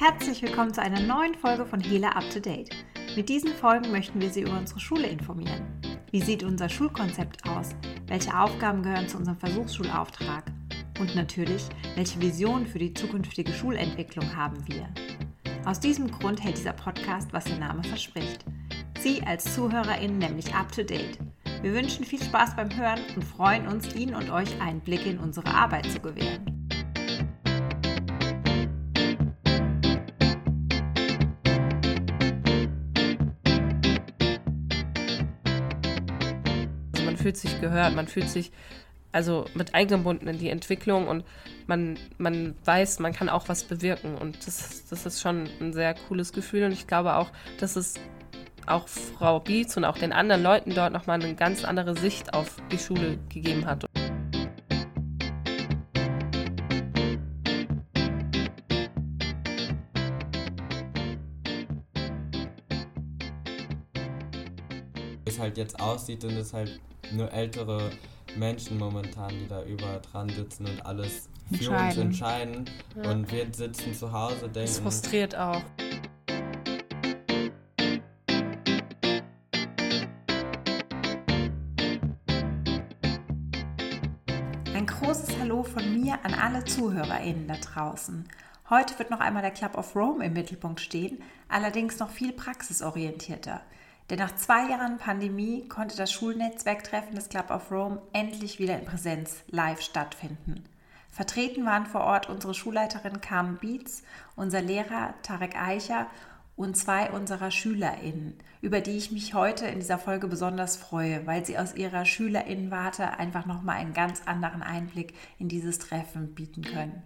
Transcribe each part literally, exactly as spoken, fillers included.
Herzlich willkommen zu einer neuen Folge von Hela Up to Date. Mit diesen Folgen möchten wir Sie über unsere Schule informieren. Wie sieht unser Schulkonzept aus? Welche Aufgaben gehören zu unserem Versuchsschulauftrag? Und natürlich, welche Visionen für die zukünftige Schulentwicklung haben wir? Aus diesem Grund hält dieser Podcast, was der Name verspricht. Sie als ZuhörerInnen nämlich up to date. Wir wünschen viel Spaß beim Hören und freuen uns, Ihnen und euch einen Blick in unsere Arbeit zu gewähren. Man fühlt sich gehört, man fühlt sich also mit eingebunden in die Entwicklung und man, man weiß, man kann auch was bewirken und das, das ist schon ein sehr cooles Gefühl und ich glaube auch, dass es auch Frau Bietz und auch den anderen Leuten dort nochmal eine ganz andere Sicht auf die Schule gegeben hat. Wie es halt jetzt aussieht, sind es halt nur ältere Menschen momentan, die da über dran sitzen und alles für uns entscheiden. Ja. Und wir sitzen zu Hause, denken... Das frustriert auch. Ein großes Hallo von mir an alle ZuhörerInnen da draußen. Heute wird noch einmal der Club of Rome im Mittelpunkt stehen, allerdings noch viel praxisorientierter. Denn nach zwei Jahren Pandemie konnte das Schulnetzwerktreffen des Club of Rome endlich wieder in Präsenz live stattfinden. Vertreten waren vor Ort unsere Schulleiterin Carmen Bietz, unser Lehrer Tarek Eicher und zwei unserer SchülerInnen, über die ich mich heute in dieser Folge besonders freue, weil sie aus ihrer SchülerInnenwarte einfach nochmal einen ganz anderen Einblick in dieses Treffen bieten können.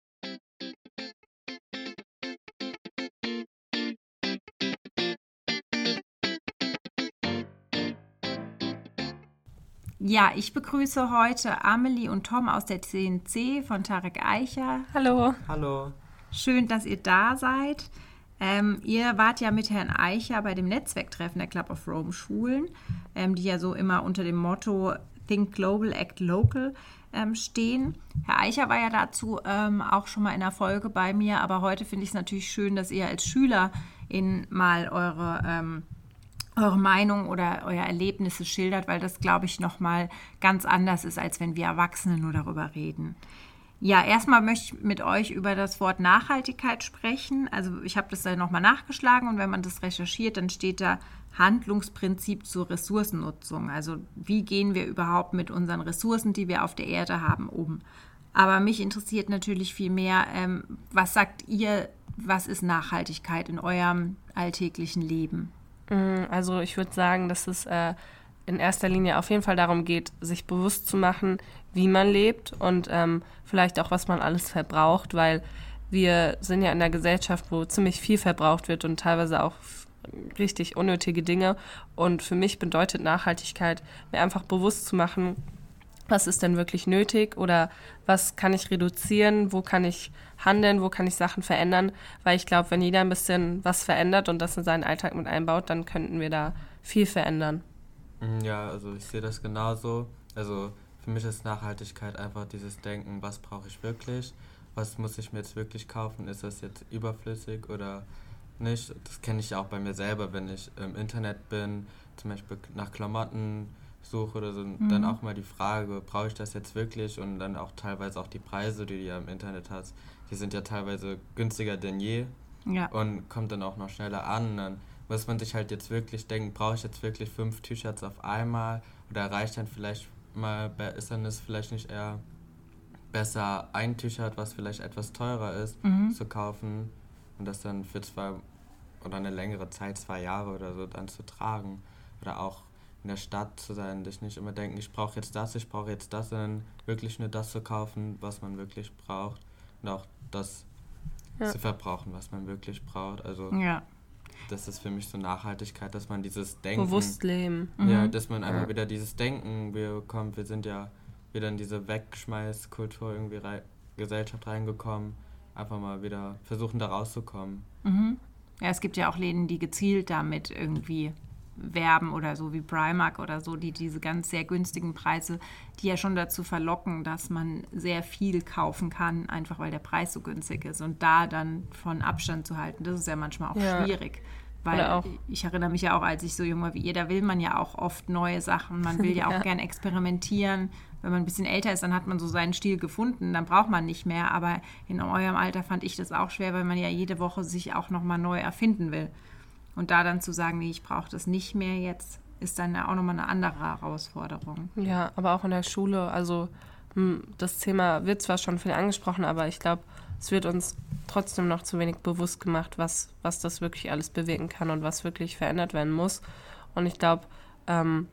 Ja, ich begrüße heute Amelie und Tom aus der C N C von Tarek Eicher. Hallo. Hallo. Schön, dass ihr da seid. Ähm, ihr wart ja mit Herrn Eicher bei dem Netzwerktreffen der Club of Rome Schulen, ähm, die ja so immer unter dem Motto Think Global, Act Local ähm, stehen. Herr Eicher war ja dazu ähm, auch schon mal in der Folge bei mir, aber heute finde ich es natürlich schön, dass ihr als SchülerInnen mal eure... Ähm, eure Meinung oder eure Erlebnisse schildert, weil das, glaube ich, nochmal ganz anders ist, als wenn wir Erwachsene nur darüber reden. Ja, erstmal möchte ich mit euch über das Wort Nachhaltigkeit sprechen. Also ich habe das dann nochmal nachgeschlagen und wenn man das recherchiert, dann steht da Handlungsprinzip zur Ressourcennutzung. Also wie gehen wir überhaupt mit unseren Ressourcen, die wir auf der Erde haben, um? Aber mich interessiert natürlich viel mehr, ähm, was sagt ihr, was ist Nachhaltigkeit in eurem alltäglichen Leben? Also ich würde sagen, dass es äh, in erster Linie auf jeden Fall darum geht, sich bewusst zu machen, wie man lebt und ähm, vielleicht auch, was man alles verbraucht, weil wir sind ja in einer Gesellschaft, wo ziemlich viel verbraucht wird und teilweise auch richtig unnötige Dinge. Und für mich bedeutet Nachhaltigkeit, mir einfach bewusst zu machen, was ist denn wirklich nötig oder was kann ich reduzieren, wo kann ich handeln, wo kann ich Sachen verändern, weil ich glaube, wenn jeder ein bisschen was verändert und das in seinen Alltag mit einbaut, dann könnten wir da viel verändern. Ja, also ich sehe das genauso. Also für mich ist Nachhaltigkeit einfach dieses Denken, was brauche ich wirklich, was muss ich mir jetzt wirklich kaufen, ist das jetzt überflüssig oder nicht. Das kenne ich ja auch bei mir selber, wenn ich im Internet bin, zum Beispiel nach Klamotten suche oder so, mhm. dann auch mal die Frage, brauche ich das jetzt wirklich und dann auch teilweise auch die Preise, die du ja im Internet hast, die sind ja teilweise günstiger denn je ja. und kommt dann auch noch schneller an. Dann muss man sich halt jetzt wirklich denken, brauche ich jetzt wirklich fünf T-Shirts auf einmal oder reicht dann vielleicht mal, ist dann es vielleicht nicht eher besser, ein T-Shirt, was vielleicht etwas teurer ist, mhm. zu kaufen und das dann für zwei oder eine längere Zeit, zwei Jahre oder so, dann zu tragen oder auch in der Stadt zu sein, sich nicht immer denken, ich brauche jetzt das, ich brauche jetzt das, sondern wirklich nur das zu kaufen, was man wirklich braucht und auch das ja. zu verbrauchen, was man wirklich braucht. Also ja. das ist für mich so Nachhaltigkeit, dass man dieses Denken... Bewusst leben. Ja, mhm. dass man einfach ja. wieder dieses Denken bekommt. Wir sind ja wieder in diese Wegschmeißkultur irgendwie rei- Gesellschaft reingekommen, einfach mal wieder versuchen, da rauszukommen. Mhm. Ja, es gibt ja auch Läden, die gezielt damit irgendwie werben oder so wie Primark oder so, die diese ganz sehr günstigen Preise, die ja schon dazu verlocken, dass man sehr viel kaufen kann, einfach weil der Preis so günstig ist. Und da dann von Abstand zu halten, das ist ja manchmal auch Ja. schwierig. Weil Oder auch- ich erinnere mich ja auch, als ich so jung war wie ihr, da will man ja auch oft neue Sachen. Man will ja auch Ja. gern experimentieren. Wenn man ein bisschen älter ist, dann hat man so seinen Stil gefunden, dann braucht man nicht mehr. Aber in eurem Alter fand ich das auch schwer, weil man ja jede Woche sich auch nochmal neu erfinden will. Und da dann zu sagen, nee, ich brauche das nicht mehr jetzt, ist dann ja auch nochmal eine andere Herausforderung. Ja, aber auch in der Schule, also hm, das Thema wird zwar schon viel angesprochen, aber ich glaube, es wird uns trotzdem noch zu wenig bewusst gemacht, was, was das wirklich alles bewirken kann und was wirklich verändert werden muss. Und ich glaube, ähm,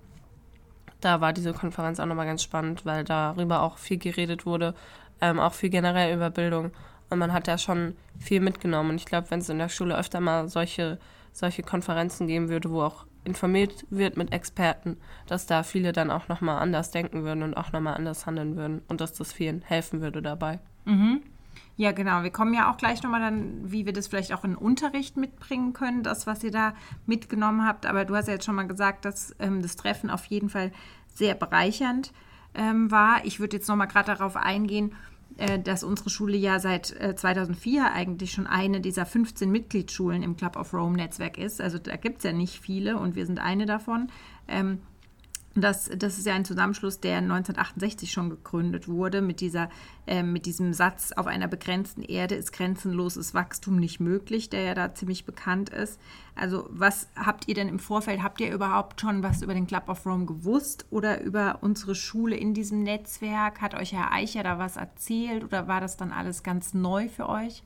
da war diese Konferenz auch nochmal ganz spannend, weil darüber auch viel geredet wurde, ähm, auch viel generell über Bildung. Und man hat da schon viel mitgenommen. Und ich glaube, wenn es in der Schule öfter mal solche, solche Konferenzen geben würde, wo auch informiert wird mit Experten, dass da viele dann auch nochmal anders denken würden und auch nochmal anders handeln würden und dass das vielen helfen würde dabei. Ja, genau. Wir kommen ja auch gleich nochmal dann, wie wir das vielleicht auch in den Unterricht mitbringen können, das, was ihr da mitgenommen habt. Aber du hast ja jetzt schon mal gesagt, dass ähm, das Treffen auf jeden Fall sehr bereichernd ähm, war. Ich würde jetzt nochmal gerade darauf eingehen, äh, dass unsere Schule ja seit äh, zweitausendvier eigentlich schon eine dieser fünfzehn Mitgliedsschulen im Club of Rome Netzwerk ist. Also da gibt es ja nicht viele und wir sind eine davon. Ähm, Das, das ist ja ein Zusammenschluss, der neunzehnhundertachtundsechzig schon gegründet wurde, mit, dieser, äh, mit diesem Satz, auf einer begrenzten Erde ist grenzenloses Wachstum nicht möglich, der ja da ziemlich bekannt ist. Also was habt ihr denn im Vorfeld, habt ihr überhaupt schon was über den Club of Rome gewusst oder über unsere Schule in diesem Netzwerk? Hat euch Herr Eicher da was erzählt oder war das dann alles ganz neu für euch?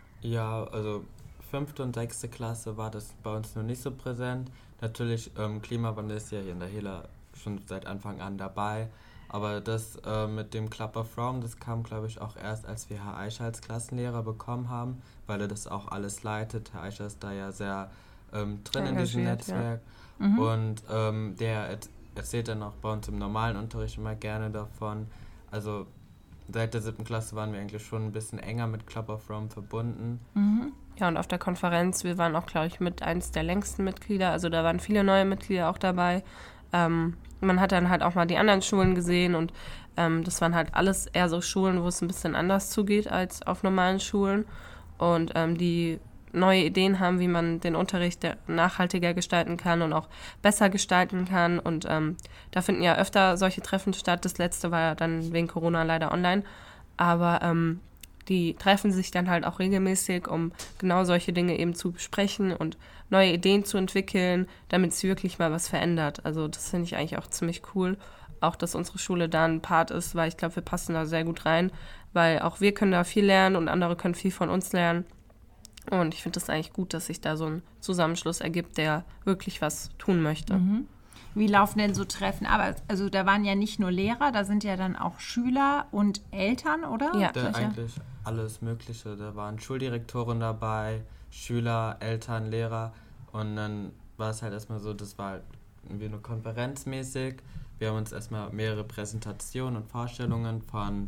Ja, also fünfte und sechste Klasse war das bei uns noch nicht so präsent. Natürlich, ähm, Klimawandel ist ja hier in der Hela schon seit Anfang an dabei, aber das äh, mit dem Club of Rome, das kam, glaube ich, auch erst, als wir Herr Eicher als Klassenlehrer bekommen haben, weil er das auch alles leitet. Herr Eicher ist da ja sehr ähm, drin in diesem Engagiert, ja. Netzwerk Mhm. und ähm, der et- erzählt dann auch bei uns im normalen Unterricht immer gerne davon. Also seit der siebten Klasse waren wir eigentlich schon ein bisschen enger mit Club of Rome verbunden. Mhm. Ja, und auf der Konferenz, wir waren auch, glaube ich, mit eins der längsten Mitglieder, also da waren viele neue Mitglieder auch dabei. Ähm, man hat dann halt auch mal die anderen Schulen gesehen und ähm, das waren halt alles eher so Schulen, wo es ein bisschen anders zugeht als auf normalen Schulen und ähm, die neue Ideen haben, wie man den Unterricht nachhaltiger gestalten kann und auch besser gestalten kann und ähm, da finden ja öfter solche Treffen statt. Das letzte war ja dann wegen Corona leider online, aber ähm, die treffen sich dann halt auch regelmäßig, um genau solche Dinge eben zu besprechen und neue Ideen zu entwickeln, damit sich wirklich mal was verändert. Also das finde ich eigentlich auch ziemlich cool. Auch, dass unsere Schule da ein Part ist, weil ich glaube, wir passen da sehr gut rein, weil auch wir können da viel lernen und andere können viel von uns lernen. Und ich finde das eigentlich gut, dass sich da so ein Zusammenschluss ergibt, der wirklich was tun möchte. Mhm. Wie laufen denn so Treffen? Aber also da waren ja nicht nur Lehrer, da sind ja dann auch Schüler und Eltern, oder? Ja. Da Solche- eigentlich alles Mögliche. Da waren Schuldirektoren dabei, Schüler, Eltern, Lehrer. Und dann war es halt erstmal so, das war halt irgendwie nur konferenzmäßig. Wir haben uns erstmal mehrere Präsentationen und Vorstellungen von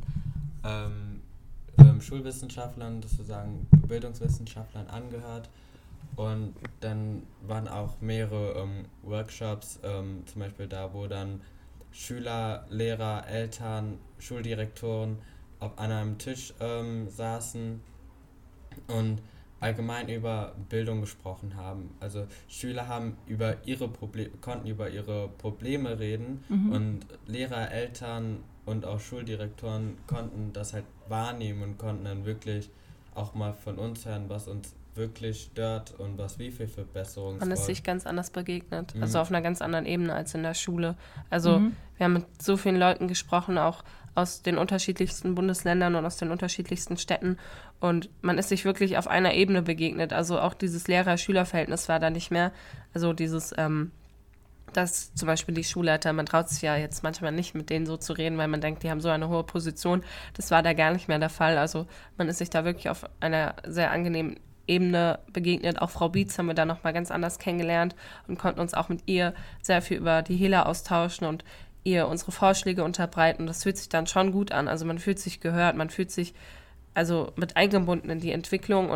ähm, ähm, Schulwissenschaftlern, sozusagen Bildungswissenschaftlern angehört. Und dann waren auch mehrere ähm, Workshops, ähm, zum Beispiel da, wo dann Schüler, Lehrer, Eltern, Schuldirektoren auf einem Tisch ähm, saßen und allgemein über Bildung gesprochen haben. Also Schüler haben über ihre Proble- konnten über ihre Probleme reden Mhm. und Lehrer, Eltern und auch Schuldirektoren konnten das halt wahrnehmen und konnten dann wirklich auch mal von uns hören, was uns wirklich stört und was wie viel Verbesserungen Man ist sich ganz anders begegnet, also Mhm. auf einer ganz anderen Ebene als in der Schule. Also Mhm. wir haben mit so vielen Leuten gesprochen, auch aus den unterschiedlichsten Bundesländern und aus den unterschiedlichsten Städten und man ist sich wirklich auf einer Ebene begegnet. Also auch dieses Lehrer-Schüler-Verhältnis war da nicht mehr. Also dieses, ähm, dass zum Beispiel die Schulleiter, man traut sich ja jetzt manchmal nicht mit denen so zu reden, weil man denkt, die haben so eine hohe Position. Das war da gar nicht mehr der Fall. Also man ist sich da wirklich auf einer sehr angenehmen Ebene begegnet. Auch Frau Bietz haben wir da nochmal ganz anders kennengelernt und konnten uns auch mit ihr sehr viel über die Hela austauschen und ihr unsere Vorschläge unterbreiten. Das fühlt sich dann schon gut an. Also man fühlt sich gehört, man fühlt sich also mit eingebunden in die Entwicklung und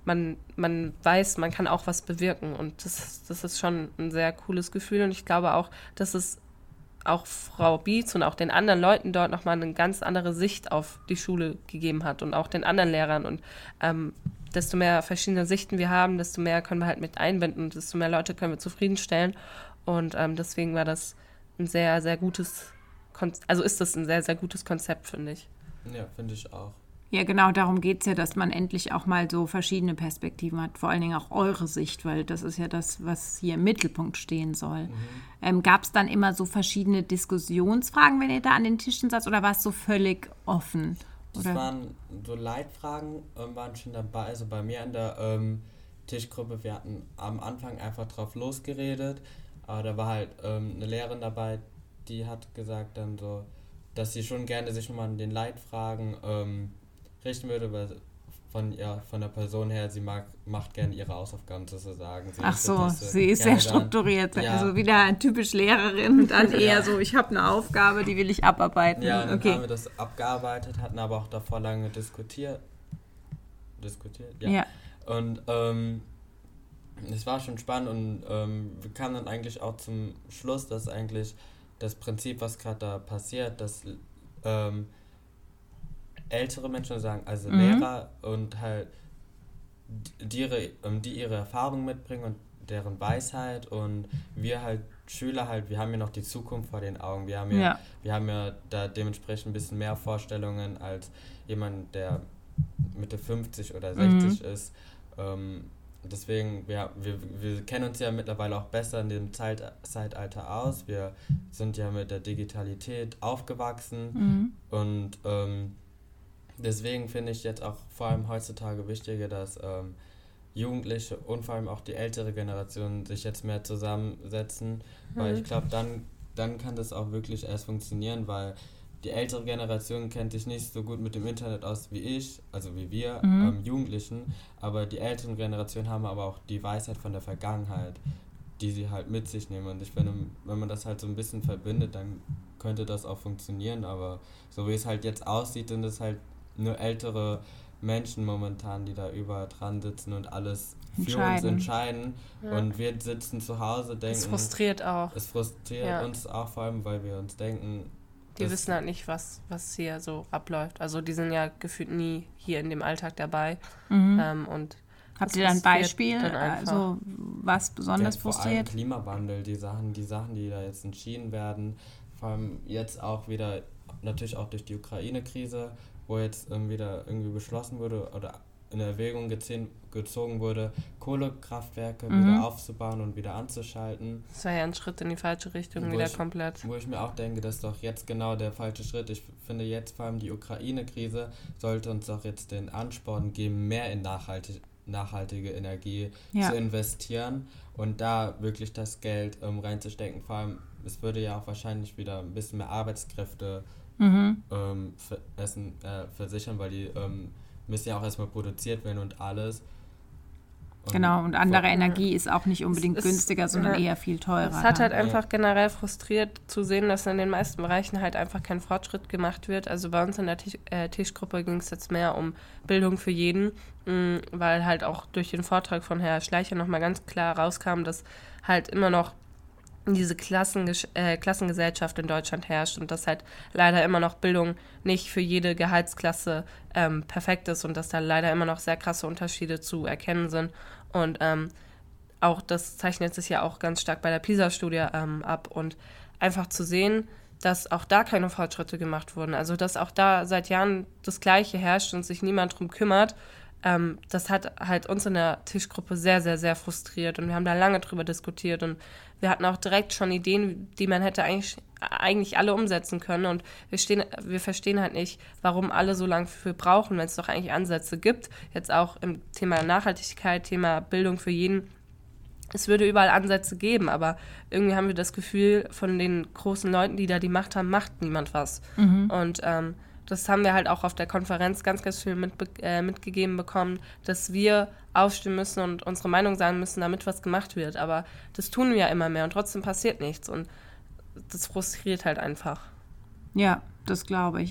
man, man weiß, man kann auch was bewirken und das, das ist schon ein sehr cooles Gefühl und ich glaube auch, dass es auch Frau Bietz und auch den anderen Leuten dort nochmal eine ganz andere Sicht auf die Schule gegeben hat und auch den anderen Lehrern und ähm, desto mehr verschiedene Sichten wir haben, desto mehr können wir halt mit einbinden und desto mehr Leute können wir zufriedenstellen und ähm, deswegen war das ein sehr, sehr gutes, Kon- also ist das ein sehr, sehr gutes Konzept, finde ich. Ja, finde ich auch. Ja, genau, darum geht es ja, dass man endlich auch mal so verschiedene Perspektiven hat, vor allen Dingen auch eure Sicht, weil das ist ja das, was hier im Mittelpunkt stehen soll. Mhm. Ähm, gab es dann immer so verschiedene Diskussionsfragen, wenn ihr da an den Tischen saßt, oder war es so völlig offen? Das oder? waren so Leitfragen, ähm, waren schon dabei, also bei mir in der ähm, Tischgruppe, wir hatten am Anfang einfach drauf losgeredet, aber da war halt ähm, eine Lehrerin dabei, die hat gesagt dann so, dass sie schon gerne sich nochmal an den Leitfragen ähm, richten würde, weil von, ja, von der Person her, sie mag, macht gerne ihre Hausaufgaben sozusagen. Sie Ach so, diese, sie ist sehr strukturiert. Dann, ja. Also wieder ein typisch Lehrerin, dann eher ja. so, ich habe eine Aufgabe, die will ich abarbeiten. Ja, dann okay. haben wir das abgearbeitet, hatten aber auch davor lange diskutiert. Diskutiert? Ja. ja. Und ähm, es war schon spannend und ähm, wir kamen dann eigentlich auch zum Schluss, dass eigentlich das Prinzip, was gerade da passiert, dass ähm, ältere Menschen sagen, also mhm. Lehrer und halt die ihre, die ihre Erfahrung mitbringen und deren Weisheit und wir halt Schüler halt, wir haben ja noch die Zukunft vor den Augen, wir haben ja, ja. wir haben ja da dementsprechend ein bisschen mehr Vorstellungen als jemand, der Mitte fünfzig oder sechzig mhm. ist. Ähm, deswegen, wir, wir, wir kennen uns ja mittlerweile auch besser in dem Zeit, Zeitalter aus, wir sind ja mit der Digitalität aufgewachsen mhm. und ähm, deswegen finde ich jetzt auch vor allem heutzutage wichtiger, dass ähm, Jugendliche und vor allem auch die ältere Generation sich jetzt mehr zusammensetzen, mhm. weil ich glaube, dann, dann kann das auch wirklich erst funktionieren, weil die ältere Generation kennt sich nicht so gut mit dem Internet aus wie ich, also wie wir mhm. ähm, Jugendlichen, aber die älteren Generationen haben aber auch die Weisheit von der Vergangenheit, die sie halt mit sich nehmen und ich finde, wenn man das halt so ein bisschen verbindet, dann könnte das auch funktionieren, aber so wie es halt jetzt aussieht, sind es halt nur ältere Menschen momentan, die da überall dran sitzen und alles für uns entscheiden. Ja. Und wir sitzen zu Hause, denken... Es frustriert auch. Es frustriert ja. uns auch vor allem, weil wir uns denken... Die wissen halt nicht, was, was hier so abläuft. Also die sind ja gefühlt nie hier in dem Alltag dabei. Mhm. Ähm, und Habt ihr da ein Beispiel, also was besonders ja, frustriert? Vor allem Klimawandel, die Sachen, die Sachen, die da jetzt entschieden werden, vor allem jetzt auch wieder, natürlich auch durch die Ukraine-Krise, wo jetzt ähm, wieder irgendwie beschlossen wurde oder in Erwägung gezehn, gezogen wurde, Kohlekraftwerke mhm. wieder aufzubauen und wieder anzuschalten. Das war ja ein Schritt in die falsche Richtung, wo wieder ich, komplett. Wo ich mir auch denke, das ist doch jetzt genau der falsche Schritt. Ich finde jetzt vor allem die Ukraine-Krise sollte uns doch jetzt den Ansporn geben, mehr in nachhaltig, nachhaltige Energie ja. zu investieren und da wirklich das Geld ähm, reinzustecken. Vor allem, es würde ja auch wahrscheinlich wieder ein bisschen mehr Arbeitskräfte Mhm. Ähm, für Essen äh, versichern, weil die ähm, müssen ja auch erstmal produziert werden und alles. Und genau, und andere Energie ist auch nicht unbedingt es günstiger, ist, sondern ja, eher viel teurer. Es hat halt ja. einfach generell frustriert zu sehen, dass in den meisten Bereichen halt einfach kein Fortschritt gemacht wird. Also bei uns in der Tisch, äh, Tischgruppe ging es jetzt mehr um Bildung für jeden, mh, weil halt auch durch den Vortrag von Herrn Schleicher nochmal ganz klar rauskam, dass halt immer noch diese Klassenges- äh, Klassengesellschaft in Deutschland herrscht und dass halt leider immer noch Bildung nicht für jede Gehaltsklasse ähm, perfekt ist und dass da leider immer noch sehr krasse Unterschiede zu erkennen sind. Und ähm, auch das zeichnet sich ja auch ganz stark bei der PISA-Studie ähm, ab und einfach zu sehen, dass auch da keine Fortschritte gemacht wurden. Also dass auch da seit Jahren das Gleiche herrscht und sich niemand drum kümmert, Ähm, das hat halt uns in der Tischgruppe sehr, sehr, sehr frustriert und wir haben da lange drüber diskutiert und wir hatten auch direkt schon Ideen, die man hätte eigentlich, eigentlich alle umsetzen können und wir, stehen, wir verstehen halt nicht, warum alle so lange für brauchen, wenn es doch eigentlich Ansätze gibt, jetzt auch im Thema Nachhaltigkeit, Thema Bildung für jeden. Es würde überall Ansätze geben, aber irgendwie haben wir das Gefühl, von den großen Leuten, die da die Macht haben, macht niemand was. Mhm. Und ähm, das haben wir halt auch auf der Konferenz ganz, ganz viel mit, äh, mitgegeben bekommen, dass wir aufstehen müssen und unsere Meinung sagen müssen, damit was gemacht wird. Aber das tun wir ja immer mehr und trotzdem passiert nichts. Und das frustriert halt einfach. Ja, das glaube ich.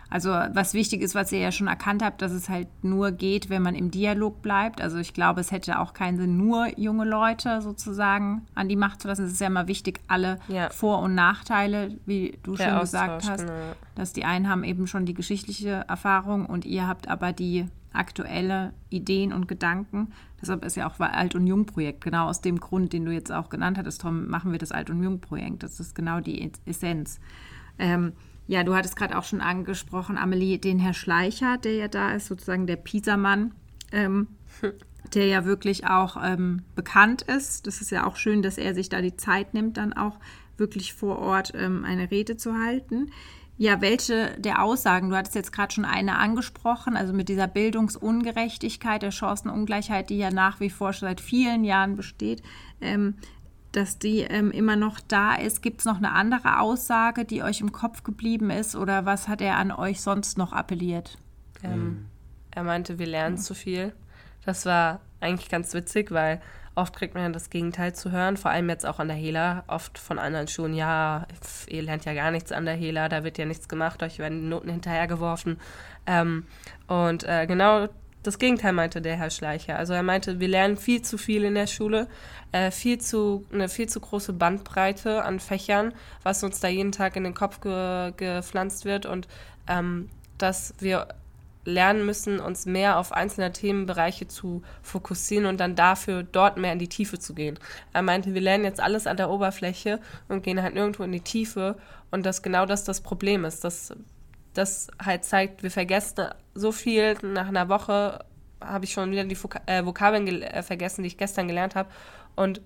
Also was wichtig ist, was ihr ja schon erkannt habt, dass es halt nur geht, wenn man im Dialog bleibt. Also ich glaube, es hätte auch keinen Sinn, nur junge Leute sozusagen an die Macht zu lassen. Es ist ja immer wichtig, alle ja. Vor- und Nachteile, wie du Der schon Austausch, gesagt hast, genau. dass die einen haben eben schon die geschichtliche Erfahrung und ihr habt aber die aktuelle Ideen und Gedanken. Deshalb ist ja auch Alt- und Jung-Projekt, genau aus dem Grund, den du jetzt auch genannt hattest, Tom, machen wir das Alt- und Jung-Projekt. Das ist genau die Essenz. Ähm, ja, du hattest gerade auch schon angesprochen, Amelie, den Herr Schleicher, der ja da ist, sozusagen der Pisa-Mann, ähm, der ja wirklich auch ähm, bekannt ist. Das ist ja auch schön, dass er sich da die Zeit nimmt, dann auch wirklich vor Ort ähm, eine Rede zu halten. Ja, welche der Aussagen, du hattest jetzt gerade schon eine angesprochen, also mit dieser Bildungsungerechtigkeit, der Chancenungleichheit, die ja nach wie vor schon seit vielen Jahren besteht, ähm, dass die ähm, immer noch da ist. Gibt es noch eine andere Aussage, die euch im Kopf geblieben ist oder was hat er an euch sonst noch appelliert? Ähm, mhm. Er meinte, wir lernen ja. zu viel. Das war eigentlich ganz witzig, weil oft kriegt man ja das Gegenteil zu hören, vor allem jetzt auch an der Hela, oft von anderen Schulen, ja, ihr lernt ja gar nichts an der Hela, da wird ja nichts gemacht, euch werden die Noten hinterhergeworfen. Ähm, und äh, genau das Gegenteil meinte der Herr Schleicher. Also er meinte, wir lernen viel zu viel in der Schule, äh, viel zu, eine viel zu große Bandbreite an Fächern, was uns da jeden Tag in den Kopf ge- gepflanzt wird und ähm, dass wir lernen müssen, uns mehr auf einzelne Themenbereiche zu fokussieren und dann dafür dort mehr in die Tiefe zu gehen. Er meinte, wir lernen jetzt alles an der Oberfläche und gehen halt nirgendwo in die Tiefe und dass genau das das Problem ist. Dass das halt zeigt, wir vergessen so viel. Nach einer Woche habe ich schon wieder die Vok- äh, Vokabeln gel- äh, vergessen, die ich gestern gelernt habe. Und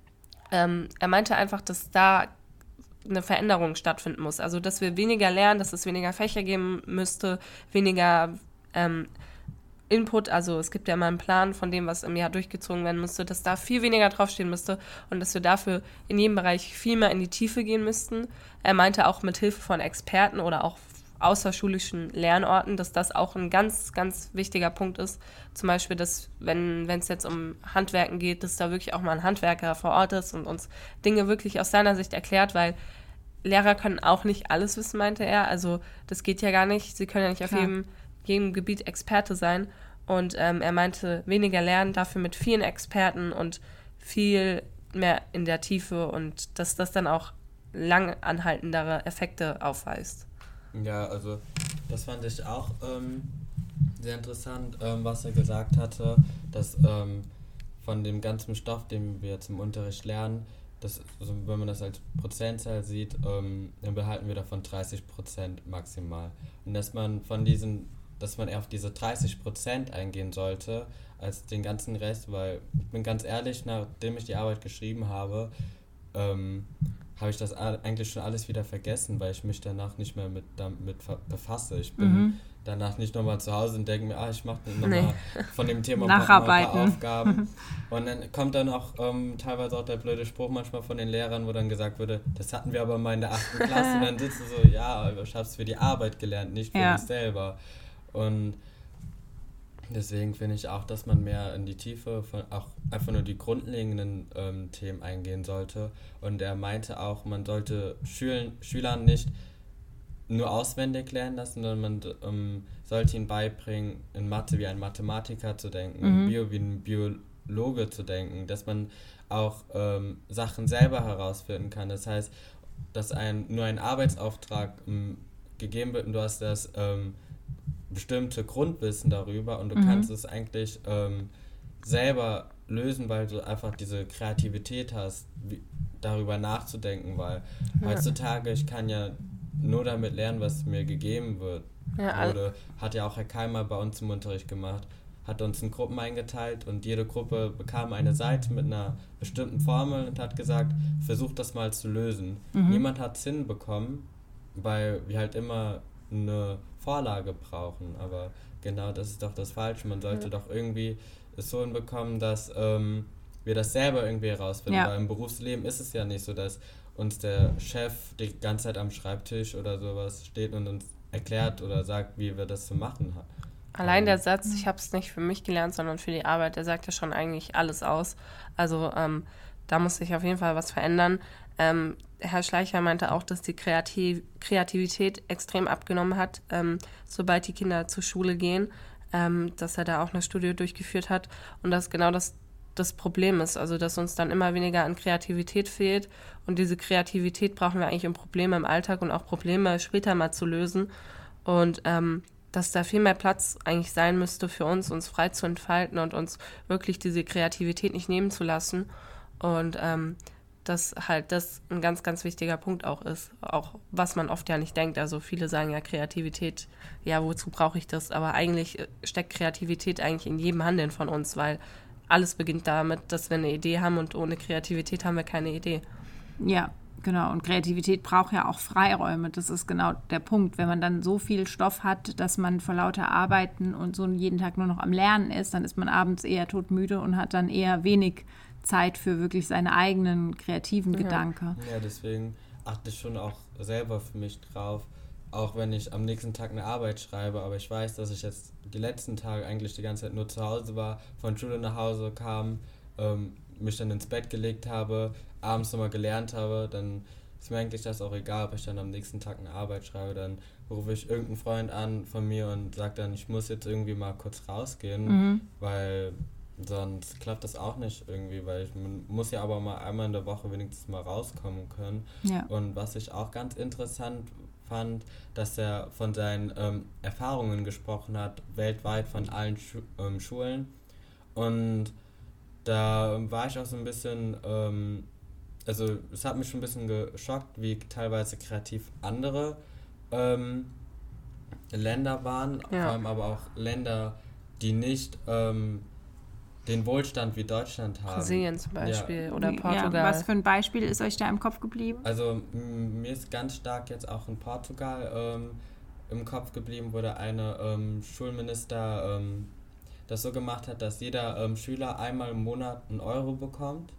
ähm, er meinte einfach, dass da eine Veränderung stattfinden muss. Also, dass wir weniger lernen, dass es weniger Fächer geben müsste, weniger ähm, Input. Also, es gibt ja mal einen Plan von dem, was im Jahr durchgezogen werden müsste, dass da viel weniger draufstehen müsste und dass wir dafür in jedem Bereich viel mehr in die Tiefe gehen müssten. Er meinte auch mit Hilfe von Experten oder auch außerschulischen Lernorten, dass das auch ein ganz, ganz wichtiger Punkt ist. Zum Beispiel, dass, wenn es jetzt um Handwerken geht, dass da wirklich auch mal ein Handwerker vor Ort ist und uns Dinge wirklich aus seiner Sicht erklärt, weil Lehrer können auch nicht alles wissen, meinte er. Also das geht ja gar nicht. Sie können ja nicht Klar. auf jedem, jedem Gebiet Experte sein. Und ähm, er meinte, weniger lernen, dafür mit vielen Experten und viel mehr in der Tiefe und dass das dann auch lang anhaltendere Effekte aufweist. Ja, also das fand ich auch ähm, sehr interessant, ähm, was er gesagt hatte, dass ähm, von dem ganzen Stoff, den wir jetzt im Unterricht lernen, das, also wenn man das als Prozentzahl sieht, ähm, dann behalten wir davon dreißig Prozent maximal. Und dass man von diesen, dass man eher auf diese dreißig Prozent eingehen sollte, als den ganzen Rest, weil ich bin ganz ehrlich, nachdem ich die Arbeit geschrieben habe, ähm, habe ich das eigentlich schon alles wieder vergessen, weil ich mich danach nicht mehr mit damit befasse. Ich bin mhm. danach nicht nochmal zu Hause und denke mir, ah, ich mache nochmal nee. von dem Thema ein paar, ein paar Aufgaben. Und dann kommt dann auch ähm, teilweise auch der blöde Spruch manchmal von den Lehrern, wo dann gesagt wurde, das hatten wir aber mal in der achten Klasse. Und dann sitzt du so, ja, ich habe es für die Arbeit gelernt, nicht für ja. mich selber. Und deswegen finde ich auch, dass man mehr in die Tiefe von auch einfach nur die grundlegenden ähm, Themen eingehen sollte. Und er meinte auch, man sollte Schülern, Schülern nicht nur auswendig lernen lassen, sondern man ähm, sollte ihnen beibringen, in Mathe wie ein Mathematiker zu denken, mhm. in Bio wie ein Biologe zu denken, dass man auch ähm, Sachen selber herausfinden kann. Das heißt, dass ein nur ein Arbeitsauftrag ähm, gegeben wird und du hast das ähm, bestimmte Grundwissen darüber und du mhm. kannst es eigentlich ähm, selber lösen, weil du einfach diese Kreativität hast, wie, darüber nachzudenken, weil ja. heutzutage, ich kann ja nur damit lernen, was mir gegeben wird. Ja, wurde, hat ja auch Herr Keimer bei uns im Unterricht gemacht, hat uns in Gruppen eingeteilt und jede Gruppe bekam eine Seite mit einer bestimmten Formel und hat gesagt, versucht das mal zu lösen. Mhm. Niemand hat es hinbekommen, weil wir halt immer eine Vorlage brauchen, aber genau das ist doch das Falsche. Man sollte ja. doch irgendwie es so hinbekommen, dass ähm, wir das selber irgendwie herausfinden, ja. weil im Berufsleben ist es ja nicht so, dass uns der Chef die ganze Zeit am Schreibtisch oder sowas steht und uns erklärt oder sagt, wie wir das zu machen haben. Allein der Satz, ich habe es nicht für mich gelernt, sondern für die Arbeit, der sagt ja schon eigentlich alles aus. Also ähm, da muss sich auf jeden Fall was verändern. Ähm, Herr Schleicher meinte auch, dass die Kreativ- Kreativität extrem abgenommen hat, ähm, sobald die Kinder zur Schule gehen, ähm, dass er da auch eine Studie durchgeführt hat und dass genau das das Problem ist, also dass uns dann immer weniger an Kreativität fehlt und diese Kreativität brauchen wir eigentlich, um Probleme im Alltag und auch Probleme später mal zu lösen und ähm, dass da viel mehr Platz eigentlich sein müsste für uns, uns frei zu entfalten und uns wirklich diese Kreativität nicht nehmen zu lassen und ähm, dass halt das ein ganz, ganz wichtiger Punkt auch ist, auch was man oft ja nicht denkt, also viele sagen ja Kreativität, ja wozu brauche ich das, aber eigentlich steckt Kreativität eigentlich in jedem Handeln von uns, weil alles beginnt damit, dass wir eine Idee haben und ohne Kreativität haben wir keine Idee. Ja, genau. Und Kreativität braucht ja auch Freiräume. Das ist genau der Punkt. Wenn man dann so viel Stoff hat, dass man vor lauter Arbeiten und so jeden Tag nur noch am Lernen ist, dann ist man abends eher todmüde und hat dann eher wenig Zeit für wirklich seine eigenen kreativen Ja. Gedanken. Ja, deswegen achte ich schon auch selber für mich drauf, auch wenn ich am nächsten Tag eine Arbeit schreibe, aber ich weiß, dass ich jetzt die letzten Tage eigentlich die ganze Zeit nur zu Hause war, von Schule nach Hause kam, ähm, mich dann ins Bett gelegt habe, abends nochmal gelernt habe, dann ist mir eigentlich das auch egal, ob ich dann am nächsten Tag eine Arbeit schreibe, dann rufe ich irgendeinen Freund an von mir und sage dann, ich muss jetzt irgendwie mal kurz rausgehen, Mhm. weil sonst klappt das auch nicht irgendwie, weil ich, man muss ja aber mal einmal in der Woche wenigstens mal rauskommen können. Ja. Und was ich auch ganz interessant fand, dass er von seinen ähm, Erfahrungen gesprochen hat, weltweit von allen Schu- ähm, Schulen. Und da war ich auch so ein bisschen, ähm, also es hat mich schon ein bisschen geschockt, wie teilweise kreativ andere ähm, Länder waren, Ja. vor allem aber auch Länder, die nicht ähm, den Wohlstand wie Deutschland haben. Brasilien zum Beispiel Ja. oder Portugal. Ja, was für ein Beispiel ist euch da im Kopf geblieben? Also m- mir ist ganz stark jetzt auch in Portugal ähm, im Kopf geblieben, wo der eine ähm, Schulminister ähm, das so gemacht hat, dass jeder ähm, Schüler einmal im Monat einen Euro bekommt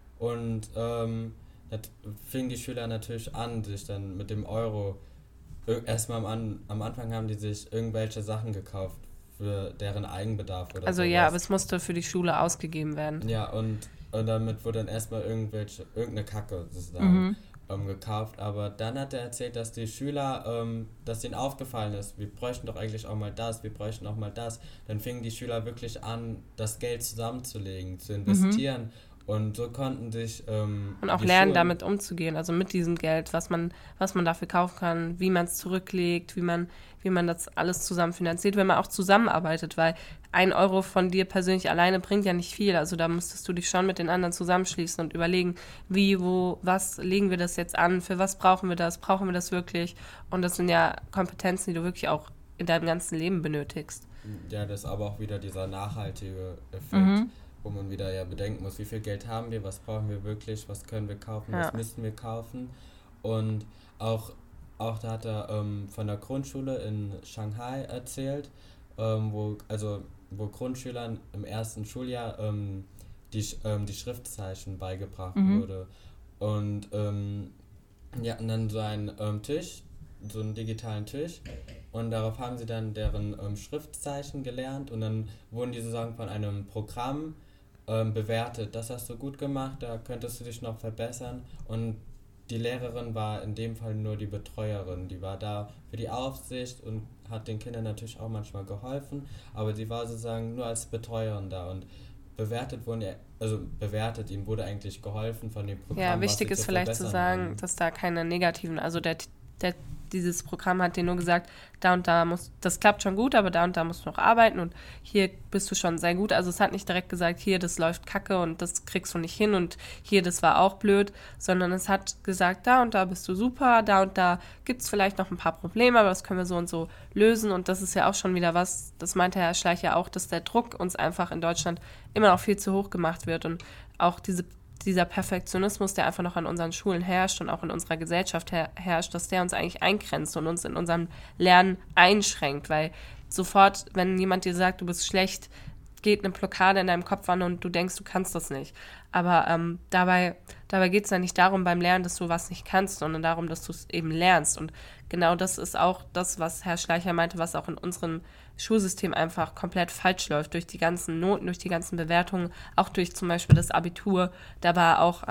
und ähm, das fingen die Schüler natürlich an, sich dann mit dem Euro, ir- erstmal am, An- am Anfang haben die sich irgendwelche Sachen gekauft für deren Eigenbedarf oder also sowas. ja, aber es musste für die Schule ausgegeben werden. Ja, und, und damit wurde dann erstmal irgendwelche, irgendeine Kacke sozusagen Mhm. ähm, gekauft. Aber dann hat er erzählt, dass die Schüler, ähm, dass denen aufgefallen ist, wir bräuchten doch eigentlich auch mal das, wir bräuchten auch mal das. Dann fingen die Schüler wirklich an, das Geld zusammenzulegen, zu investieren. Und so konnten sich ähm, Und auch die lernen, Schulen- damit umzugehen, also mit diesem Geld, was man, was man dafür kaufen kann, wie man es zurücklegt, wie man, wie man das alles zusammen finanziert, wenn man auch zusammenarbeitet, weil ein Euro von dir persönlich alleine bringt ja nicht viel, also da müsstest du dich schon mit den anderen zusammenschließen und überlegen, wie, wo, was legen wir das jetzt an, für was brauchen wir das, brauchen wir das wirklich und das sind ja Kompetenzen, die du wirklich auch in deinem ganzen Leben benötigst. Ja, das ist aber auch wieder dieser nachhaltige Effekt, Mhm. wo man wieder ja bedenken muss, wie viel Geld haben wir, was brauchen wir wirklich, was können wir kaufen, Ja. was müssen wir kaufen. Und auch, auch da hat er ähm, von der Grundschule in Shanghai erzählt, ähm, wo, also, wo Grundschülern im ersten Schuljahr ähm, die, Sch- ähm, die Schriftzeichen beigebracht Mhm. wurde. Und ähm, die hatten dann so einen ähm, Tisch, so einen digitalen Tisch und darauf haben sie dann deren ähm, Schriftzeichen gelernt und dann wurden die sozusagen von einem Programm ähm, bewertet. Das hast du gut gemacht, da könntest du dich noch verbessern und die Lehrerin war in dem Fall nur die Betreuerin, die war da für die Aufsicht und hat den Kindern natürlich auch manchmal geholfen, aber sie war sozusagen nur als Betreuerin da und bewertet wurden ja, also bewertet, ihnen wurde eigentlich geholfen von dem Programm. Ja, was wichtig sie ist zu vielleicht zu verbessern sagen, haben. dass da keine negativen, also der, der, dieses Programm hat dir nur gesagt, da und da muss, das klappt schon gut, aber da und da musst du noch arbeiten und hier bist du schon sehr gut. Also es hat nicht direkt gesagt, hier, das läuft kacke und das kriegst du nicht hin und hier, das war auch blöd, sondern es hat gesagt, da und da bist du super, da und da gibt es vielleicht noch ein paar Probleme, aber das können wir so und so lösen und das ist ja auch schon wieder was, das meinte Herr Schleicher auch, dass der Druck uns einfach in Deutschland immer noch viel zu hoch gemacht wird und auch diese dieser Perfektionismus, der einfach noch an unseren Schulen herrscht und auch in unserer Gesellschaft her- herrscht, dass der uns eigentlich eingrenzt und uns in unserem Lernen einschränkt, weil sofort, wenn jemand dir sagt, du bist schlecht, geht eine Blockade in deinem Kopf an und du denkst, du kannst das nicht. Aber ähm, dabei, dabei geht es ja nicht darum beim Lernen, dass du was nicht kannst, sondern darum, dass du es eben lernst. Und genau das ist auch das, was Herr Schleicher meinte, was auch in unserem Schulsystem einfach komplett falsch läuft, durch die ganzen Noten, durch die ganzen Bewertungen, auch durch zum Beispiel das Abitur. Da war auch ähm,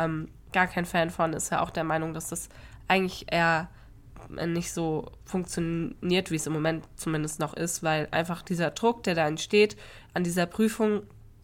gar kein Fan von, ist ja auch der Meinung, dass das eigentlich eher nicht so funktioniert, wie es im Moment zumindest noch ist, weil einfach dieser Druck, der da entsteht an dieser Prüfung,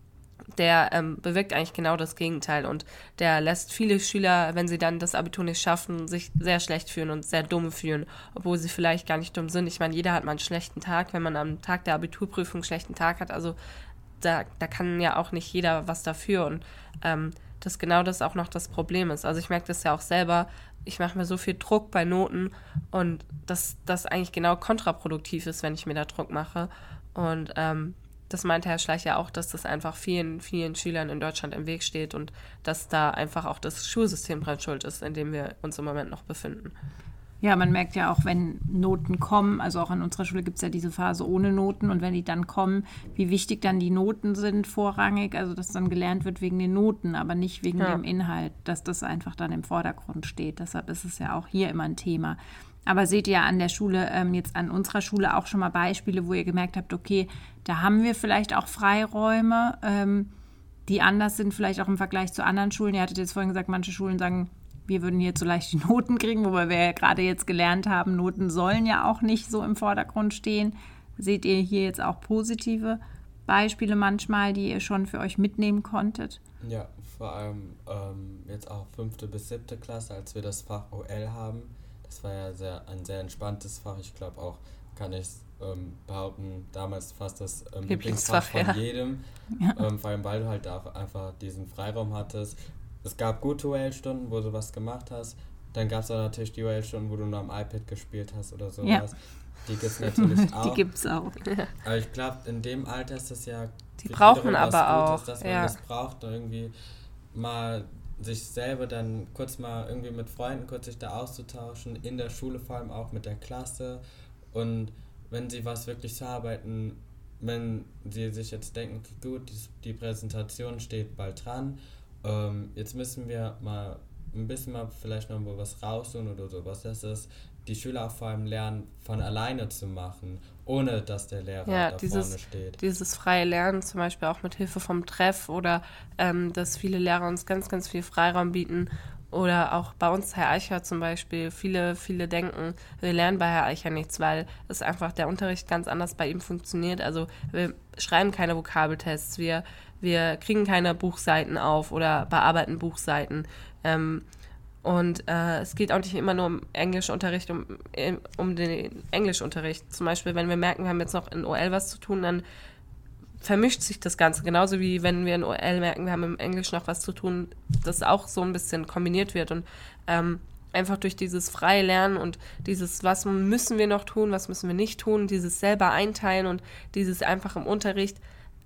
der ähm, bewirkt eigentlich genau das Gegenteil und der lässt viele Schüler, wenn sie dann das Abitur nicht schaffen, sich sehr schlecht fühlen und sehr dumm fühlen, obwohl sie vielleicht gar nicht dumm sind. Ich meine, jeder hat mal einen schlechten Tag, wenn man am Tag der Abiturprüfung einen schlechten Tag hat, also da, da kann ja auch nicht jeder was dafür und ähm, dass genau das auch noch das Problem ist. Also ich merke das ja auch selber, ich mache mir so viel Druck bei Noten und dass das eigentlich genau kontraproduktiv ist, wenn ich mir da Druck mache und ähm, das meinte Herr Schleicher auch, dass das einfach vielen, vielen Schülern in Deutschland im Weg steht und dass da einfach auch das Schulsystem dran schuld ist, in dem wir uns im Moment noch befinden. Ja, man merkt ja auch, wenn Noten kommen, also auch an unserer Schule gibt es ja diese Phase ohne Noten und wenn die dann kommen, wie wichtig dann die Noten sind vorrangig, also dass dann gelernt wird wegen den Noten, aber nicht wegen ja. dem Inhalt, dass das einfach dann im Vordergrund steht. Deshalb ist es ja auch hier immer ein Thema. Aber seht ihr an der Schule, ähm, jetzt an unserer Schule auch schon mal Beispiele, wo ihr gemerkt habt, okay, da haben wir vielleicht auch Freiräume, ähm, die anders sind, vielleicht auch im Vergleich zu anderen Schulen. Ihr hattet jetzt vorhin gesagt, manche Schulen sagen, wir würden hier zu leicht die Noten kriegen, wobei wir ja gerade jetzt gelernt haben, Noten sollen ja auch nicht so im Vordergrund stehen. Seht ihr hier jetzt auch positive Beispiele manchmal, die ihr schon für euch mitnehmen konntet? Ja, vor allem ähm, jetzt auch fünfte bis siebte Klasse, als wir das Fach O L haben. Das war ja sehr, ein sehr entspanntes Fach. Ich glaube auch, kann ich ähm, behaupten, damals fast das ähm, Lieblingsfach von ja. jedem. Ja. Ähm, vor allem, weil du halt auch einfach diesen Freiraum hattest. Es gab gute O L-Stunden, wo du was gemacht hast. Dann gab es auch natürlich die O L-Stunden, wo du nur am iPad gespielt hast oder sowas. Ja. Die gibt es natürlich auch. Die gibt es auch. Aber ich glaube, in dem Alter ist das ja... Die brauchen aber auch. Gutes, dass man ja. das braucht, irgendwie mal sich selber dann kurz mal irgendwie mit Freunden kurz sich da auszutauschen, in der Schule vor allem auch mit der Klasse. Und wenn sie was wirklich zu arbeiten, wenn sie sich jetzt denken, okay, gut, die, die Präsentation steht bald dran, ähm, jetzt müssen wir mal ein bisschen mal vielleicht noch mal was rausholen oder sowas, dass es die Schüler auch vor allem lernen, von alleine zu machen, ohne dass der Lehrer ja, da dieses, vorne steht. Dieses freie Lernen, zum Beispiel auch mit Hilfe vom Treff oder ähm, dass viele Lehrer uns ganz, ganz viel Freiraum bieten. Oder auch bei uns, Herr Eicher zum Beispiel, viele, viele denken, wir lernen bei Herr Eicher nichts, weil es einfach der Unterricht ganz anders bei ihm funktioniert. Also wir schreiben keine Vokabeltests, wir, wir kriegen keine Buchseiten auf oder bearbeiten Buchseiten. Ähm, und äh, es geht auch nicht immer nur um Englischunterricht, um, um den Englischunterricht. Zum Beispiel, wenn wir merken, wir haben jetzt noch in O L was zu tun, dann vermischt sich das Ganze, genauso wie wenn wir in O L merken, wir haben im Englisch noch was zu tun, das auch so ein bisschen kombiniert wird und ähm, einfach durch dieses freie Lernen und dieses, was müssen wir noch tun, was müssen wir nicht tun, dieses selber einteilen und dieses einfach im Unterricht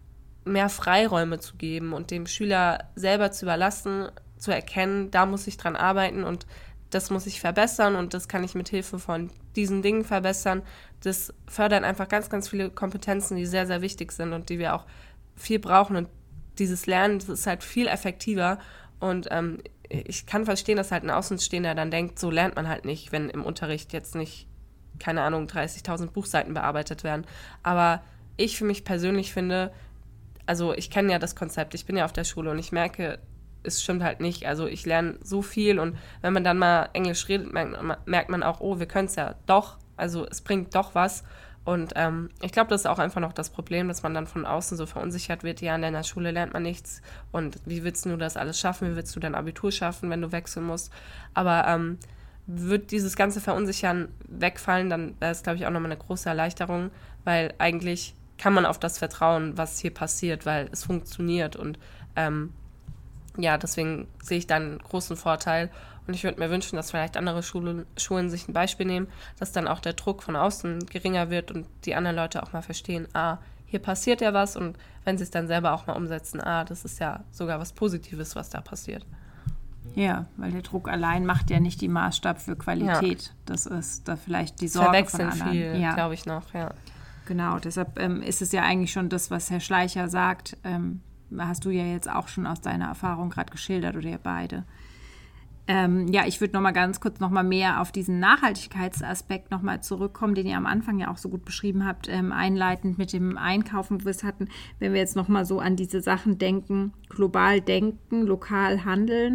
mehr Freiräume zu geben und dem Schüler selber zu überlassen, zu erkennen, da muss ich dran arbeiten und das muss ich verbessern und das kann ich mit Hilfe von diesen Dingen verbessern. Das fördert einfach ganz, ganz viele Kompetenzen, die sehr, sehr wichtig sind und die wir auch viel brauchen. Und dieses Lernen, das ist halt viel effektiver. Und ähm, ich kann verstehen, dass halt ein Außenstehender dann denkt, so lernt man halt nicht, wenn im Unterricht jetzt nicht, keine Ahnung, dreißigtausend Buchseiten bearbeitet werden. Aber ich für mich persönlich finde, also ich kenne ja das Konzept, ich bin ja auf der Schule und ich merke, es stimmt halt nicht. Also ich lerne so viel und wenn man dann mal Englisch redet, merkt, merkt man auch, oh, wir können es ja doch. Also es bringt doch was. Und ähm, ich glaube, das ist auch einfach noch das Problem, dass man dann von außen so verunsichert wird. Ja, in deiner Schule lernt man nichts. Und wie willst du das alles schaffen? Wie willst du dein Abitur schaffen, wenn du wechseln musst? Aber ähm, wird dieses ganze Verunsichern wegfallen, dann wäre es, glaube ich, auch nochmal eine große Erleichterung, weil eigentlich kann man auf das vertrauen, was hier passiert, weil es funktioniert und ähm, ja, deswegen sehe ich da einen großen Vorteil und ich würde mir wünschen, dass vielleicht andere Schulen, Schulen sich ein Beispiel nehmen, dass dann auch der Druck von außen geringer wird und die anderen Leute auch mal verstehen, ah, hier passiert ja was und wenn sie es dann selber auch mal umsetzen, ah, das ist ja sogar was Positives, was da passiert. Ja, weil der Druck allein macht ja nicht die Maßstab für Qualität. Ja. Das ist da vielleicht die Sorge von anderen. Verwechseln viel, ja. glaube ich noch, ja. Genau, deshalb ähm, ist es ja eigentlich schon das, was Herr Schleicher sagt, ähm, hast du ja jetzt auch schon aus deiner Erfahrung gerade geschildert oder ihr beide. Ähm, ja, ich würde noch mal ganz kurz noch mal mehr auf diesen Nachhaltigkeitsaspekt noch mal zurückkommen, den ihr am Anfang ja auch so gut beschrieben habt, ähm, einleitend mit dem Einkaufen, wo wir es hatten. Wenn wir jetzt noch mal so an diese Sachen denken, global denken, lokal handeln,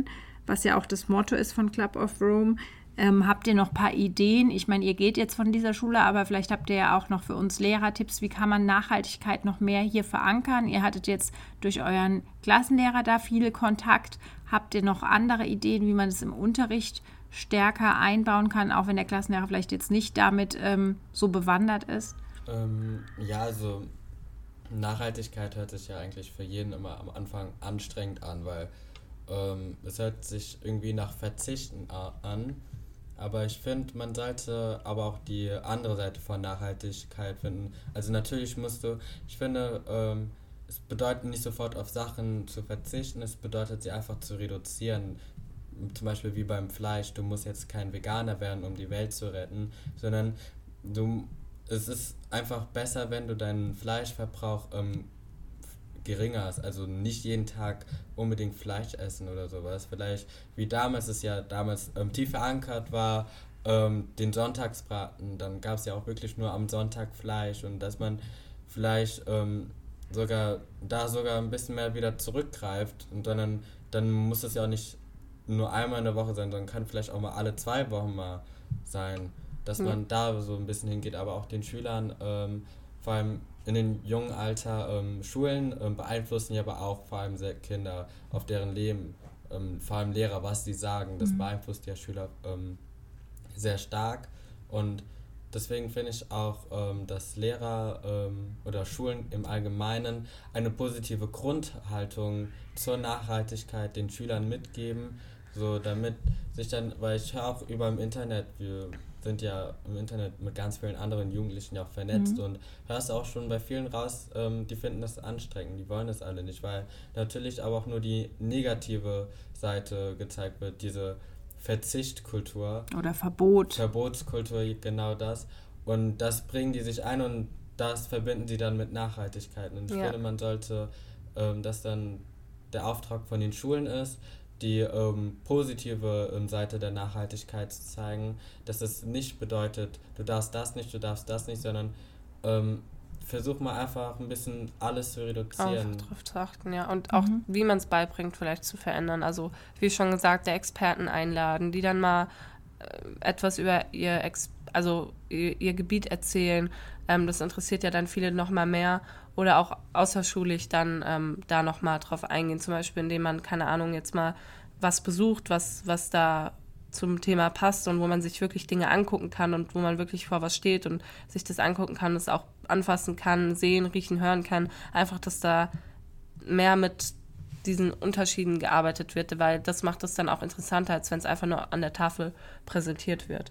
was ja auch das Motto ist von Club of Rome. Ähm, habt ihr noch ein paar Ideen? Ich meine, ihr geht jetzt von dieser Schule, aber vielleicht habt ihr ja auch noch für uns Lehrer Tipps, wie kann man Nachhaltigkeit noch mehr hier verankern? Ihr hattet jetzt durch euren Klassenlehrer da viel Kontakt. Habt ihr noch andere Ideen, wie man es im Unterricht stärker einbauen kann, auch wenn der Klassenlehrer vielleicht jetzt nicht damit ähm, so bewandert ist? Ähm, ja, also Nachhaltigkeit hört sich ja eigentlich für jeden immer am Anfang anstrengend an, weil ähm, es hört sich irgendwie nach Verzichten a- an. Aber ich finde, man sollte aber auch die andere Seite von Nachhaltigkeit finden. Also natürlich musst du, ich finde, ähm, es bedeutet nicht sofort auf Sachen zu verzichten, es bedeutet sie einfach zu reduzieren. Zum Beispiel wie beim Fleisch, du musst jetzt kein Veganer werden, um die Welt zu retten, sondern du, es ist einfach besser, wenn du deinen Fleischverbrauch ähm, geringer ist, also nicht jeden Tag unbedingt Fleisch essen oder sowas. Vielleicht, wie damals es ja damals ähm, tief verankert war, ähm, den Sonntagsbraten, dann gab es ja auch wirklich nur am Sonntag Fleisch und dass man vielleicht ähm, sogar da sogar ein bisschen mehr wieder zurückgreift und dann, dann muss es ja auch nicht nur einmal in der Woche sein, sondern kann vielleicht auch mal alle zwei Wochen mal sein, dass man ja. da so ein bisschen hingeht, aber auch den Schülern, ähm, vor allem in den jungen Alter, ähm, Schulen ähm, beeinflussen ja aber auch vor allem sehr Kinder auf deren Leben, ähm, vor allem Lehrer, was sie sagen, das mhm. beeinflusst ja Schüler ähm, sehr stark und deswegen finde ich auch, ähm, dass Lehrer ähm, oder Schulen im Allgemeinen eine positive Grundhaltung zur Nachhaltigkeit den Schülern mitgeben, so damit sich dann, weil ich höre auch über im Internet, wir sind ja im Internet mit ganz vielen anderen Jugendlichen ja auch vernetzt mhm. und hörst auch schon bei vielen raus, ähm, die finden das anstrengend, die wollen das alle nicht, weil natürlich aber auch nur die negative Seite gezeigt wird, diese Verzichtkultur. Oder Verbot. Verbotskultur, genau das. Und das bringen die sich ein und das verbinden sie dann mit Nachhaltigkeit. Und ich ja. finde, man sollte, ähm, dass dann der Auftrag von den Schulen ist, die ähm, positive ähm, Seite der Nachhaltigkeit zu zeigen, dass es nicht bedeutet, du darfst das nicht, du darfst das nicht, sondern ähm, versuch mal einfach ein bisschen alles zu reduzieren. Auch drauf zu achten, ja. Und auch, mhm. wie man es beibringt, vielleicht zu verändern. Also, wie schon gesagt, der Experten einladen, die dann mal äh, etwas über ihr, Ex- also ihr, ihr Gebiet erzählen. Ähm, das interessiert ja dann viele noch mal mehr. Oder auch außerschulisch dann ähm, da noch mal drauf eingehen. Zum Beispiel, indem man, keine Ahnung, jetzt mal was besucht, was, was da zum Thema passt und wo man sich wirklich Dinge angucken kann und wo man wirklich vor was steht und sich das angucken kann, das auch anfassen kann, sehen, riechen, hören kann. Einfach, dass da mehr mit diesen Unterschieden gearbeitet wird, weil das macht es dann auch interessanter, als wenn es einfach nur an der Tafel präsentiert wird.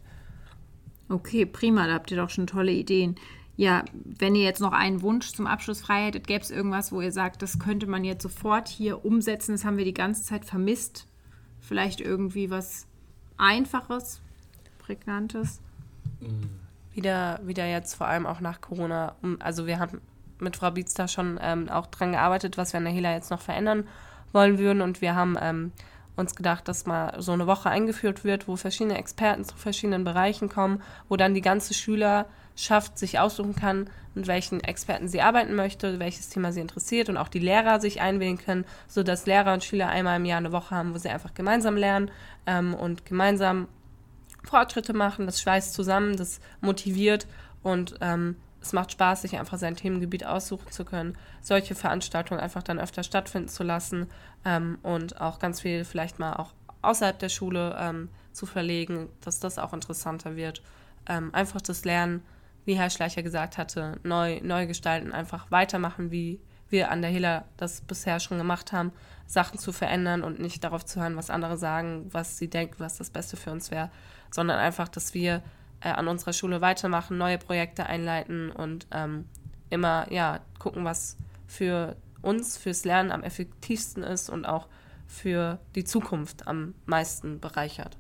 Okay, prima, da habt ihr doch schon tolle Ideen. Ja, wenn ihr jetzt noch einen Wunsch zum Abschluss frei hättet, gäbe es irgendwas, wo ihr sagt, das könnte man jetzt sofort hier umsetzen, das haben wir die ganze Zeit vermisst. Vielleicht irgendwie was Einfaches, Prägnantes. Mhm. Wieder, wieder jetzt vor allem auch nach Corona. Also wir haben mit Frau Bietz da schon ähm, auch dran gearbeitet, was wir an der Hela jetzt noch verändern wollen würden. Und wir haben ähm, uns gedacht, dass mal so eine Woche eingeführt wird, wo verschiedene Experten zu verschiedenen Bereichen kommen, wo dann die ganze Schülerschaft sich aussuchen kann, mit welchen Experten sie arbeiten möchte, welches Thema sie interessiert und auch die Lehrer sich einwählen können, sodass Lehrer und Schüler einmal im Jahr eine Woche haben, wo sie einfach gemeinsam lernen ähm, und gemeinsam Fortschritte machen. Das schweißt zusammen, das motiviert und ähm, es macht Spaß, sich einfach sein Themengebiet aussuchen zu können, solche Veranstaltungen einfach dann öfter stattfinden zu lassen ähm, und auch ganz viel vielleicht mal auch außerhalb der Schule ähm, zu verlegen, dass das auch interessanter wird. Ähm, einfach das Lernen, wie Herr Schleicher gesagt hatte, neu, neu gestalten, einfach weitermachen, wie wir an der Hela das bisher schon gemacht haben, Sachen zu verändern und nicht darauf zu hören, was andere sagen, was sie denken, was das Beste für uns wäre, sondern einfach, dass wir äh, an unserer Schule weitermachen, neue Projekte einleiten und ähm, immer ja gucken, was für uns, fürs Lernen am effektivsten ist und auch für die Zukunft am meisten bereichert.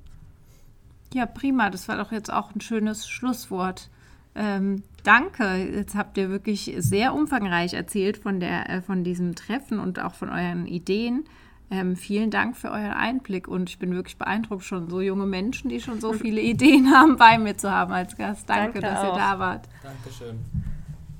Ja, prima. Das war doch jetzt auch ein schönes Schlusswort. Ähm, danke. Jetzt habt ihr wirklich sehr umfangreich erzählt von, der, äh, von diesem Treffen und auch von euren Ideen. Ähm, vielen Dank für euren Einblick und ich bin wirklich beeindruckt, schon so junge Menschen, die schon so viele Ideen haben, bei mir zu haben als Gast. Danke, Danke dass auch. ihr da wart. Dankeschön.